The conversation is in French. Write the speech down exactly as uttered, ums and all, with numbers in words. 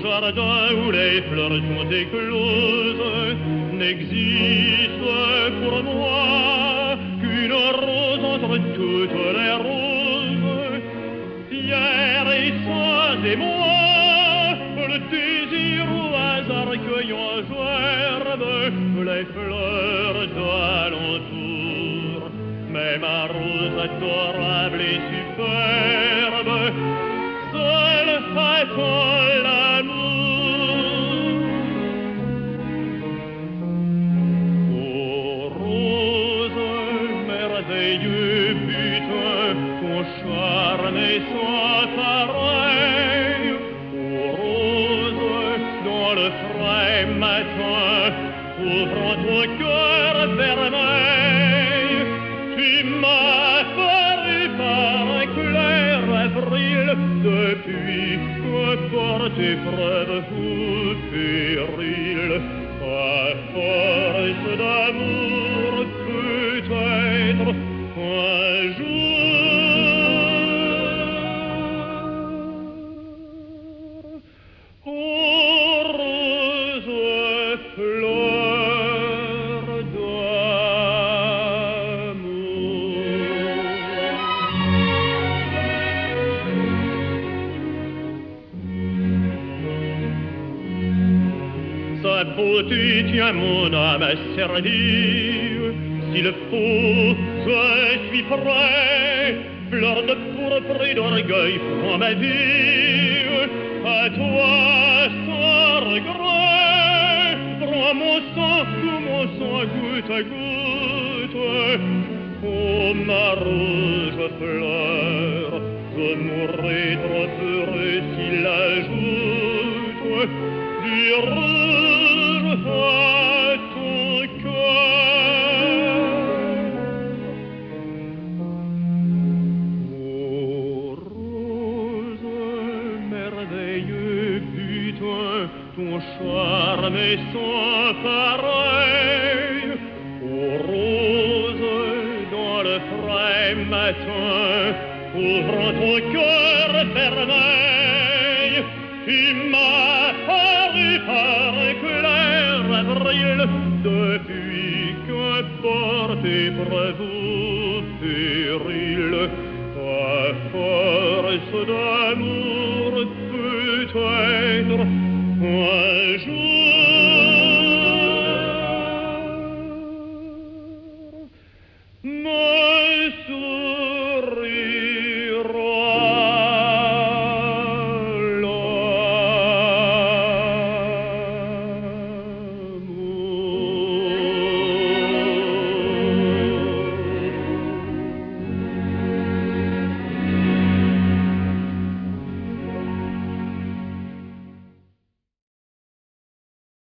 jardin où les fleurs sont écloses n'existe pour moi qu'une rose entre toutes les roses. Fier et sans émoi, le désir au hasard cueillant gerbe les fleurs d'alentour. Mais ma rose adorable et superbe, seule attend l'amour. Ô rose, merveilleux butin, ton charme est sans pareil. Ô rose, dans le frais matin, ouvrant ton cœur vermeil, tu m'as paru par un clair avril, depuis que porte épreuve ou péril, à force d'amour peut-être un jour. Ô rose fleur sa beauté tient mon âme servie. S'il faut, je suis prêt. Fleur de pourpre et d'orgueil, prends ma vie. À toi sans regret. Prends mon sang, tout mon sang, goutte à goutte. Oh ma rouge fleur, je mourrai trop heureux s'il ajoute du rouge à ton cœur. Ô rose, merveilleux butin, ton charme est sans pareil. Ô rose, dans le frais matin, ouvrant ton cœur vermeil, tu m'as paru par un clair avril, depuis qu'un porte épreuve ou péril, à force d'amour peut-être un jour.